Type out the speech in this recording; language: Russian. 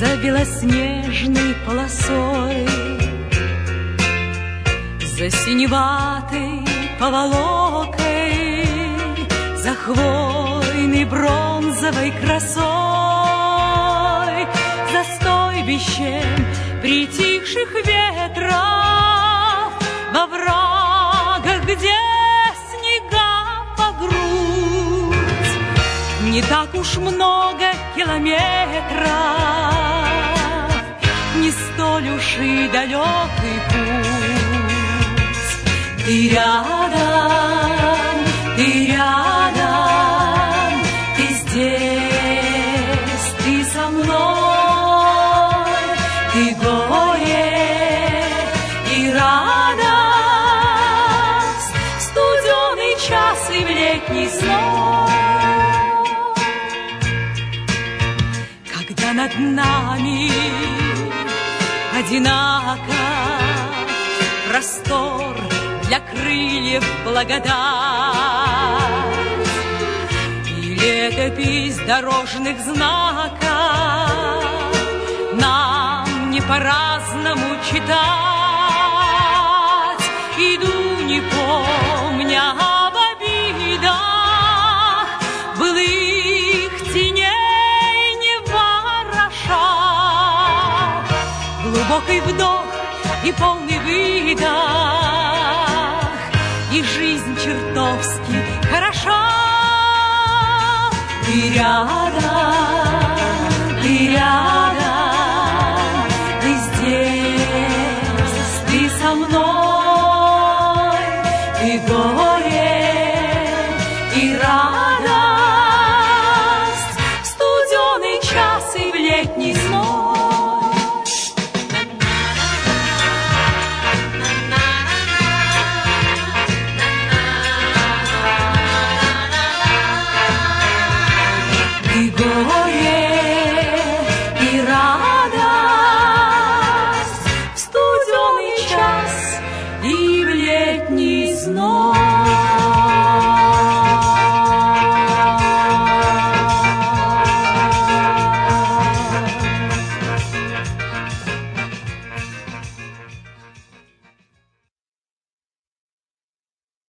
за белоснежной полосой, за синеватой поволокой, за хвойной бронзовой красой, за стойбищем притихших ветров, во врагах, где снега по грудь. Не так уж много километров, не столь уж и далекий путь. Ты рядом, ты здесь, ты со мной, ты горе и радость, студеный час и в летний сон. Когда над нами одинако простор для крыльев благодать и летопись дорожных знаков нам не по-разному читать. Иду, не помня об обидах, былых теней не вороша. Глубокий вдох и полный выдох, и жизнь чертовски хороша. Ты рядом,